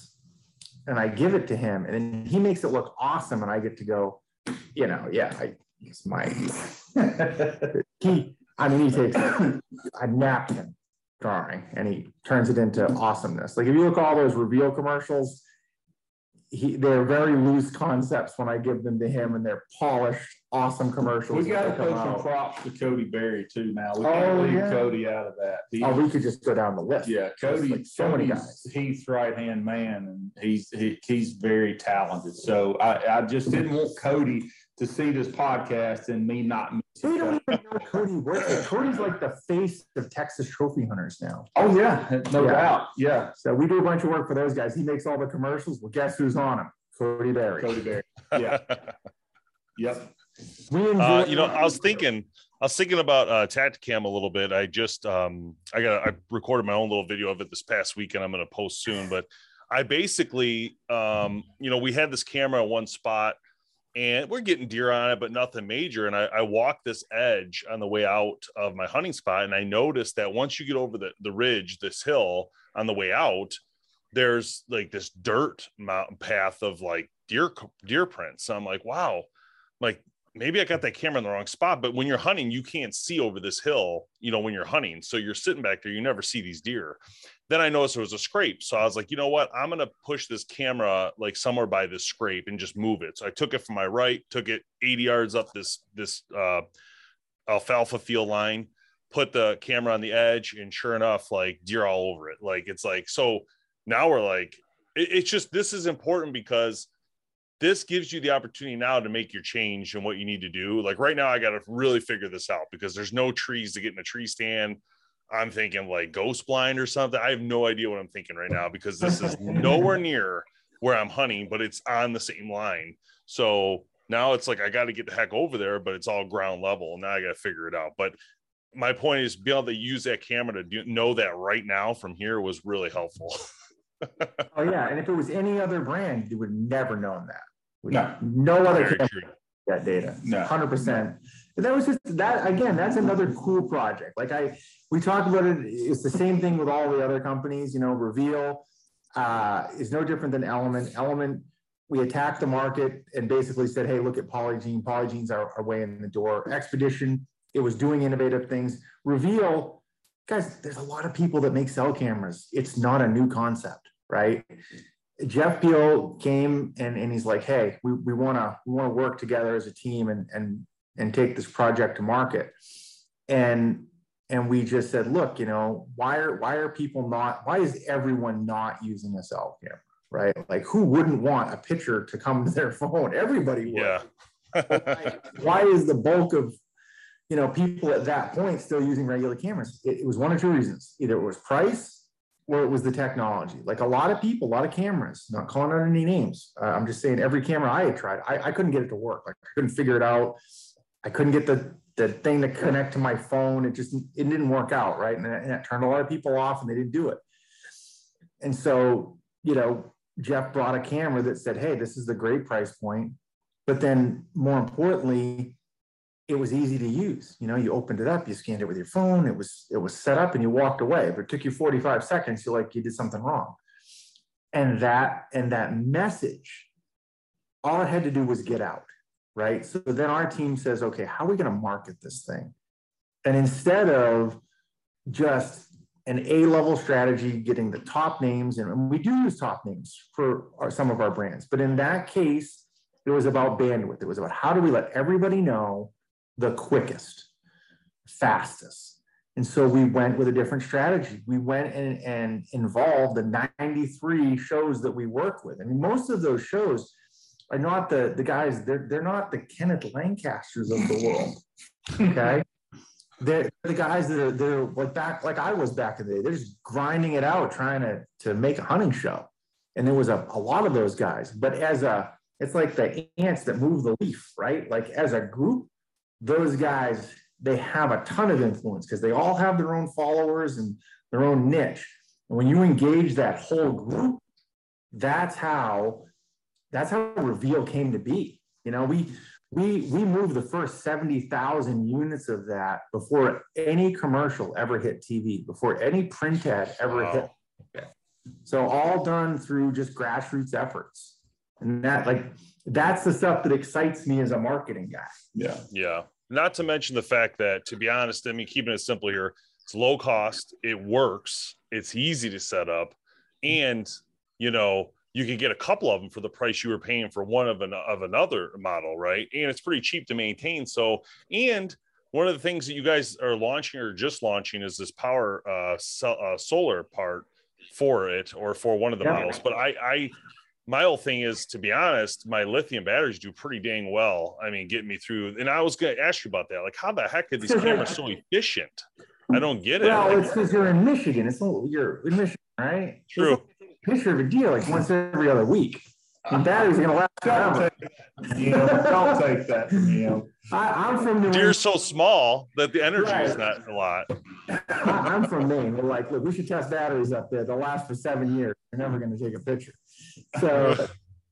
and I give it to him, and then he makes it look awesome. And I get to go, you know, yeah, I, it's my, he, I mean, he takes a napkin drawing and he turns it into awesomeness. Like if you look at all those reveal commercials, he, they're very loose concepts when I give them to him, and they're polished, awesome commercials. We got to put some props to Cody Berry too. Now we can't oh, leave yeah. Cody out of that. He, oh, we could just go down the list. Yeah, Cody, like so many guys. He's right hand man, and he's he, he's very talented. So I, I just didn't want Cody to see this podcast and me not. We don't even know Cody works. Cody's like the face of Texas Trophy Hunters now. Oh yeah, no yeah. doubt. Yeah. So we do a bunch of work for those guys. He makes all the commercials. Well, guess who's on them? Cody Berry. Cody Berry. Yeah. Yep. We uh, you know, I was thinking, I was thinking about uh, Tacticam a little bit. I just, um, I got, I recorded my own little video of it this past week, and I'm going to post soon. But I basically, um, you know, we had this camera in one spot, and we're getting deer on it, but nothing major. And I, I walked this edge on the way out of my hunting spot, and I noticed that once you get over the, the ridge, this hill on the way out, there's like this dirt mountain path of like deer, deer prints. So I'm like, wow, like maybe I got that camera in the wrong spot, but when you're hunting, you can't see over this hill, you know, when you're hunting. So you're sitting back there, you never see these deer. Then I noticed there was a scrape. So I was like, you know what, I'm going to push this camera like somewhere by this scrape and just move it. So I took it from my right, took it eighty yards up this, this uh, alfalfa field line, put the camera on the edge, and sure enough, like deer all over it. Like, it's like, so now we're like, it, it's just, this is important because this gives you the opportunity now to make your change and what you need to do. Like right now, I got to really figure this out because there's no trees to get in a tree stand. I'm thinking like ghost blind or something. I have no idea what I'm thinking right now because this is nowhere near where I'm hunting, but it's on the same line. So now it's like, I got to get the heck over there, but it's all ground level. Now I got to figure it out. But my point is being able to use that camera to do, know that right now from here was really helpful. Oh yeah. And if it was any other brand, you would never known that. No, no other Very camera true. that data. No. one hundred percent. But that was just that again, that's another cool project. Like I we talked about it, it's the same thing with all the other companies, you know, Reveal uh is no different than Element. Element, we attacked the market and basically said, hey, look at Polygene. Polygene's our, our way in the door. Expedition, it was doing innovative things. Reveal, guys, there's a lot of people that make cell cameras. It's not a new concept, right? Jeff Peel came and, and he's like, hey, we, we want to we want to work together as a team and and and take this project to market. And and we just said, look, you know, why are why are people not, why is everyone not using a cell camera, right? Like who wouldn't want a picture to come to their phone? Everybody would. Yeah. why, why is the bulk of, you know, people at that point still using regular cameras? It, it was one of two reasons. Either it was price or it was the technology. Like a lot of people, a lot of cameras, not calling out any names. Uh, I'm just saying every camera I had tried, I, I couldn't get it to work. Like I couldn't figure it out. I couldn't get the, the thing to connect to my phone. It just, it didn't work out, right? And, and it turned a lot of people off and they didn't do it. And so, you know, Jeff brought a camera that said, hey, this is the great price point. But then more importantly, it was easy to use. You know, you opened it up, you scanned it with your phone, it was it was set up and you walked away. If it took you forty-five seconds, you're like, you did something wrong. And that, and that message, all it had to do was get out, right? So then our team says, okay, how are we going to market this thing? And instead of just an A-level strategy, getting the top names, and we do use top names for our, some of our brands, but in that case, it was about bandwidth. It was about how do we let everybody know the quickest, fastest. And so we went with a different strategy. We went and, and involved the ninety-three shows that we work with. I mean, most of those shows are not the, the guys, they're, they're not the Kenneth Lancasters of the world, okay? They're the guys that are, they're like back, like I was back in the day, they're just grinding it out, trying to, to make a hunting show. And there was a, a lot of those guys, but as a, it's like the ants that move the leaf, right? Like as a group, those guys, they have a ton of influence because they all have their own followers and their own niche. And when you engage that whole group, that's how, that's how Reveal came to be. You know, we, we, we moved the first seventy thousand units of that before any commercial ever hit T V, before any print ad ever wow. hit. So all done through just grassroots efforts. And that, like, that's the stuff that excites me as a marketing guy. Yeah. Yeah. Not to mention the fact that, to be honest, I mean, keeping it simple here, it's low cost, it works, it's easy to set up, and, you know, you can get a couple of them for the price you were paying for one of an of another model, right? And it's pretty cheap to maintain. So, and one of the things that you guys are launching or just launching is this power uh, so, uh solar part for it, or for one of the yeah. models. But I, I, my whole thing is, to be honest, my lithium batteries do pretty dang well. I mean, getting me through. And I was going to ask you about that. Like, how the heck are these cameras so efficient? I don't get it. Well, it's because you're in Michigan. It's you're in Michigan, right? True. Picture of a deal like once every other week. And batteries are going to last forever. You know, don't take that from me. You know. I, I'm from New England. Deer's so small that the energy right. is not a lot. I, I'm from Maine. We're like, look, we should test batteries up there. They'll last for seven years. We're never going to take a picture. So,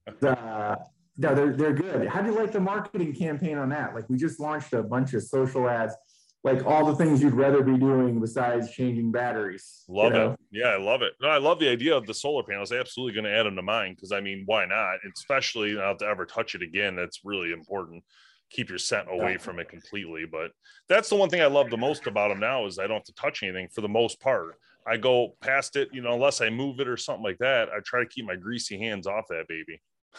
uh, no, they're, they're good. How do you like the marketing campaign on that? Like, we just launched a bunch of social ads. like all the things you'd rather be doing besides changing batteries. Love you know? it. Yeah, I love it. No, I love the idea of the solar panels. Absolutely going to add them to mine because, I mean, why not? Especially not to ever touch it again. That's really important. Keep your scent away from it completely. But that's the one thing I love the most about them now is I don't have to touch anything for the most part. I go past it, you know, unless I move it or something like that. I try to keep my greasy hands off that baby.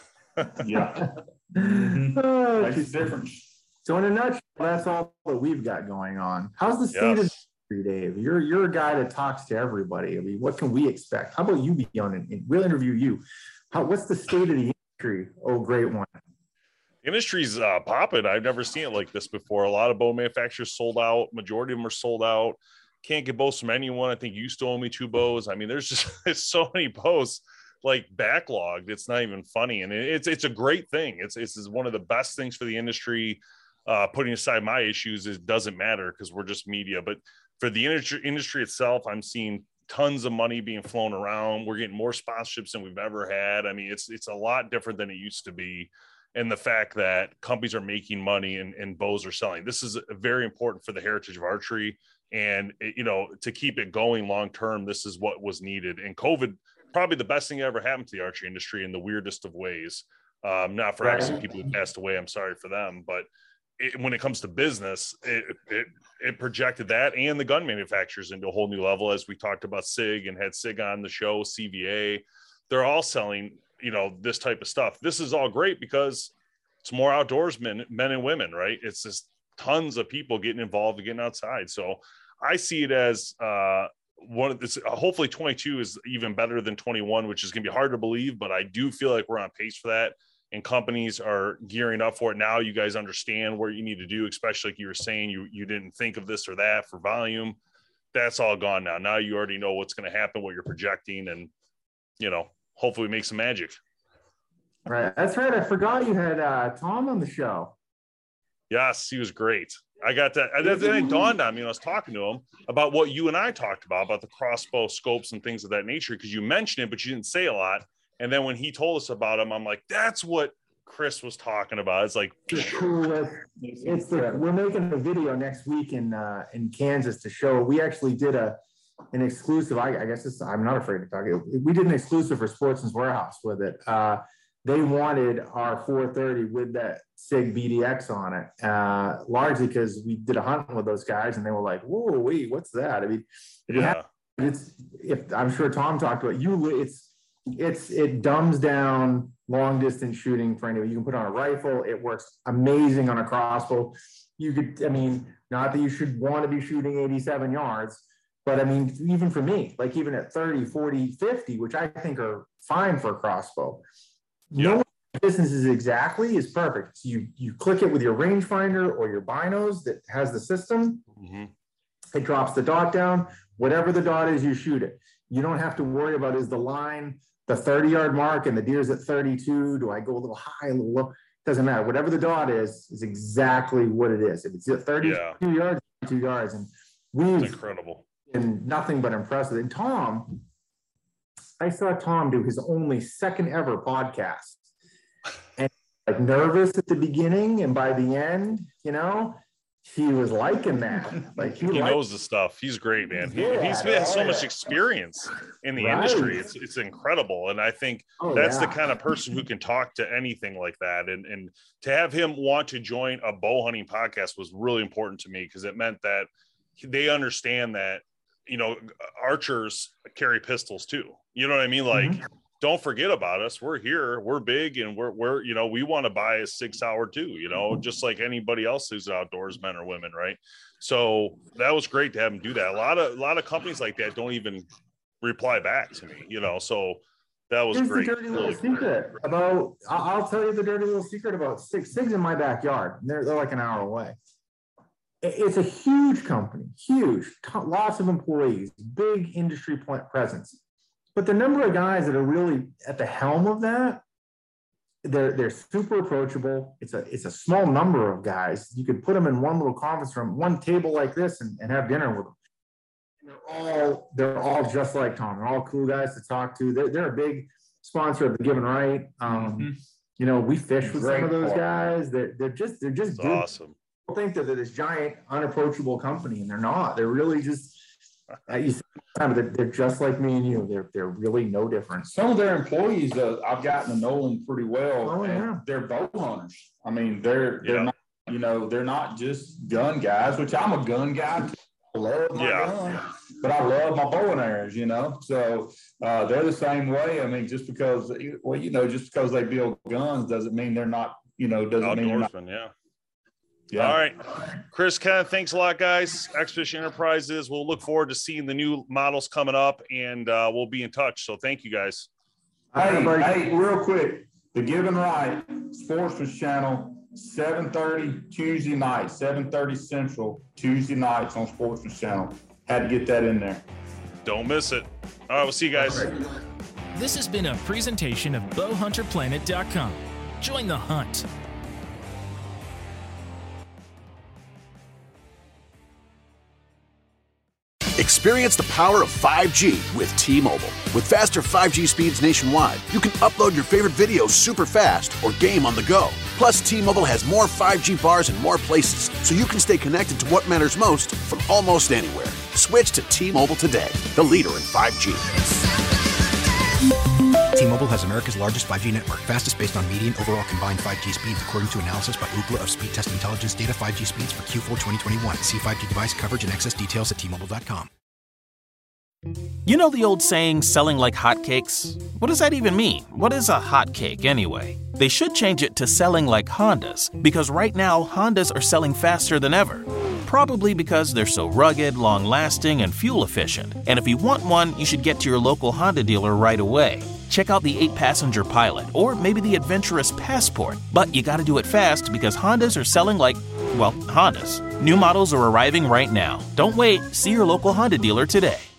Yeah. Mm-hmm. Oh, Makes a difference. So in a nutshell, that's all that we've got going on. How's the state Yes. of the industry, Dave? You're you're a guy that talks to everybody. I mean, what can we expect? How about you be on it? We'll interview you. How what's the state of the industry? Oh, great one. Industry's uh, popping. I've never seen it like this before. A lot of bow manufacturers sold out. Majority of them are sold out. Can't get bows from anyone. I think you still owe me two bows. I mean, there's just there's so many bows like backlogged. It's not even funny, and it's it's a great thing. It's it's one of the best things for the industry. Uh, putting aside my issues, it doesn't matter because we're just media. But for the industry industry itself, I'm seeing tons of money being flown around. We're getting more sponsorships than we've ever had. I mean, it's it's a lot different than it used to be. And the fact that companies are making money and, and bows are selling. This is very important for the heritage of archery. And, it, you know, to keep it going long term, this is what was needed. And COVID, probably the best thing that ever happened to the archery industry in the weirdest of ways. Um, not for obviously people who passed away. I'm sorry for them. But it, when it comes to business, it, it it projected that and the gun manufacturers into a whole new level. As we talked about SIG and had SIG on the show, C V A, they're all selling, you know, this type of stuff. This is all great because it's more outdoorsmen, men and women, right? It's just tons of people getting involved and getting outside. So I see it as uh, one of this, uh, hopefully twenty-two is even better than twenty-one, which is going to be hard to believe, but I do feel like we're on pace for that. And companies are gearing up for it. Now you guys understand what you need to do, especially like you were saying, you, you didn't think of this or that for volume. That's all gone now. Now you already know what's going to happen, what you're projecting, and, you know, hopefully make some magic. Right. That's right. I forgot you had uh, Tom on the show. Yes, he was great. I got that. And then it dawned on me when I was talking to him about what you and I talked about, about the crossbow scopes and things of that nature, because you mentioned it, but you didn't say a lot. And then when he told us about him, I'm like, that's what Chris was talking about. It's like, it's cool. It's the, we're making a video next week in uh, in Kansas to show. We actually did a an exclusive. I, I guess it's, I'm not afraid to talk. We did an exclusive for Sportsman's Warehouse with it. Uh, they wanted our four thirty with that SIG B D X on it, uh, largely because we did a hunt with those guys, and they were like, "Whoa, wait, what's that?" I mean, if you yeah. have, it's if I'm sure Tom talked about you. It's it's it dumbs down long distance shooting for anyone. You can put on a rifle. It works amazing on a crossbow. You could, I mean, not that you should want to be shooting eighty-seven yards, but I mean, even for me, like even at thirty, forty, fifty, which I think are fine for a crossbow. Yeah. No distance is exactly is perfect. So you you click it with your rangefinder or your binos that has the system. Mm-hmm. It drops the dot down. Whatever the dot is, you shoot it. You don't have to worry about is the line the thirty yard mark and the deer's at thirty-two. Do I go a little high, a little low? Doesn't matter. Whatever the dot is, is exactly what it is. If it's at thirty-two yeah. yards, two yards, and we've That's incredible. been nothing but impressed with it. And Tom, I saw Tom do his only second ever podcast, and like nervous at the beginning, and by the end, you know, he was liking that. Like he, he liked- knows the stuff. He's great, man. He, Yeah, he's had so yeah. much experience in the Right. industry. It's it's incredible, and I think Oh, that's yeah. the kind of person who can talk to anything like that. And and to have him want to join a bow hunting podcast was really important to me because it meant that they understand that, you know, archers carry pistols too. You know what I mean? Like, Mhm. don't forget about us. We're here. We're big, and we're we're you know we want to buy a six hour too. You know, just like anybody else who's outdoors, men or women, right? So that was great to have him do that. A lot of a lot of companies like that don't even reply back to me. You know, so that was Here's great. the dirty little Really secret about. I- I'll tell you the dirty little secret about Sig. Sig's in my backyard. They're they're like an hour away. It- It's a huge company, huge, t- lots of employees, big industry pl- presence. But the number of guys that are really at the helm of that, they're they're super approachable. It's a it's a small number of guys. You could put them in one little conference room, one table like this, and, and have dinner with them. And they're all they're all just like Tom. They're all cool guys to talk to. They're they're a big sponsor of the Give and Right. Um, Mm-hmm. You know, we fish with Great some of those part. guys. They're they're just they're just It's good. awesome. think that they're this giant, unapproachable company, and they're not. They're really just, uh, you they're, they're just like me and you. They're they're really no different. Some of their employees, uh, I've gotten to know them pretty well. Oh, and yeah. They're bow hunters. I mean, they're they're Yeah. not, you know, they're not just gun guys, which I'm a gun guy. I love my Yeah. gun, but I love my bow and arrows, you know. So uh, they're the same way. I mean, just because, well, you know, just because they build guns doesn't mean they're not, you know, doesn't mean they're not. Outdoorsman, yeah. Yeah. All right. Chris, Ken, thanks a lot, guys. Expedition Enterprises. We'll look forward to seeing the new models coming up, and uh, we'll be in touch. So thank you, guys. Hey, hey, real quick, the Give and Right Sportsman's Channel, seven thirty Tuesday night, seven thirty Central, Tuesday nights on Sportsman's Channel. Had to get that in there. Don't miss it. All right, we'll see you guys. This has been a presentation of bow hunter planet dot com. Join the hunt. Experience the power of five G with T-Mobile. With faster five G speeds nationwide, you can upload your favorite videos super fast or game on the go. Plus, T-Mobile has more five G bars in more places, so you can stay connected to what matters most from almost anywhere. Switch to T-Mobile today, the leader in five G. T-Mobile has America's largest five G network, fastest based on median overall combined five G speeds, according to analysis by Ookla of Speed Test Intelligence data. Five G speeds for Q four twenty twenty-one. See five G device coverage and access details at T Mobile dot com. You know the old saying, selling like hotcakes? What does that even mean? What is a hotcake anyway? They should change it to selling like Hondas, because right now Hondas are selling faster than ever. Probably because they're so rugged, long-lasting, and fuel-efficient. And if you want one, you should get to your local Honda dealer right away. Check out the eight-passenger Pilot, or maybe the adventurous Passport. But you gotta do it fast, because Hondas are selling like, well, Hondas. New models are arriving right now. Don't wait. See your local Honda dealer today.